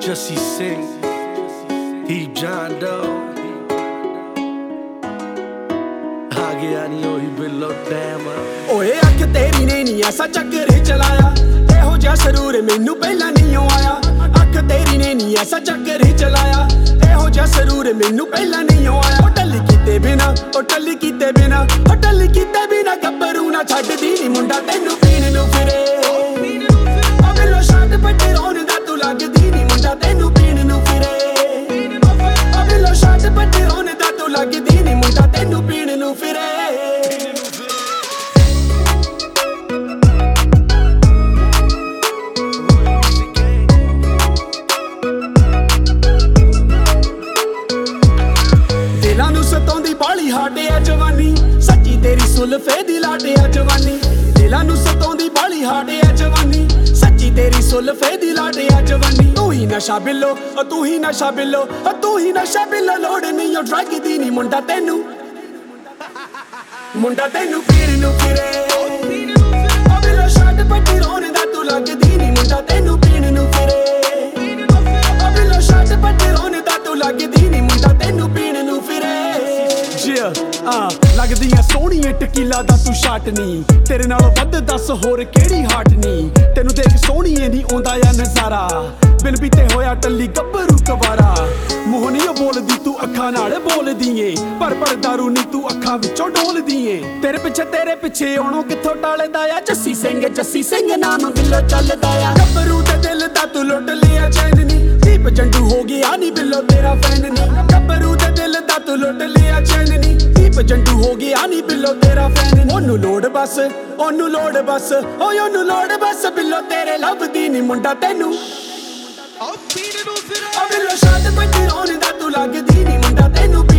Jesse Singh, he John Doe. आ गया नहीं ओही बिल्लो टैम ओए अख तेरी ने नहीं ऐसा चक्कर चलाया एहो जा सरूर मैनू पहला नहीं आया अख तेरी ने नहीं ऐसा चक्कर चलाया एहो जा सरूर मैनू पहला नहीं आया ओ टल कीते बिना ओ टल कीते बिना ओ टल कीते बिना गब्बरू ना छड्डदी नी मुंडा तैनू पीण नू फिरे ओ बिल्लो शाट पट्टे रोन दा तू लगदी नी मुंडा तैनू पीण नू फिरे ओ बिल्लो शाट पट्टे रोन दा तू लगदी नी मुंडा तैनू पीण नू फिरे बाली हाटे आ जवानी सच्ची तेरी सुल्फे दी लाटे आ जवानी दिलां नू सताउंदी बाली हाटे आ जवानी सच्ची तेरी सुल्फे दी लाटे आ जवानी तू ही नशा बिल्लो तू ही नशा बिल्लो तू ही नशा बिल्लो लोड़ नहीं ओ ड्रग दी नी मुंडा तैनू पीण नू फिरे ओ बिल्लो शर्ट पट्टी रोन दा तू लगदी नी मुंडा तैनू पीण नू फिरे ओ बिल्लो शर्ट पट्टी रोन दा तू लगदी नी मुंडा तैनू पीण नू फिरे लगदियां सोहणियां टकीला दा तू शाट नी तेरे नालों वध दस होर केड़ी हाट नी तेनू देख सोहणिए नी आउंदा आ नज़ारा बिन पीते होया टल्ली गब्बरू कवारा मूंह नी बोलदी तू अखां नाल बोलदी ए पर दारू नी तू अखां विचों डोलदी ए तेरे पिछे आउणों कित्थों टलदा आ जस्सी सिंह नाम बिल्लो चलदा आ गब्बरू दे दिल दा तू लुट लिया चैन नी दीप जंडू हो गया नी बिल्लो तेरा फैन नी गब्बरू दे दिल दा तू लुट लिया चैन नी दीप जंडू हो गया नी बिल्लो तेरा फैन नी ओनू लोड़ बस ओए ओनू लोड़ बस बिल्लो तेरे लभदी नी मुंडा तैनू ओ बिल्लो शाट पट्टी रोन दा तू लगदी नी मुंडा तैनू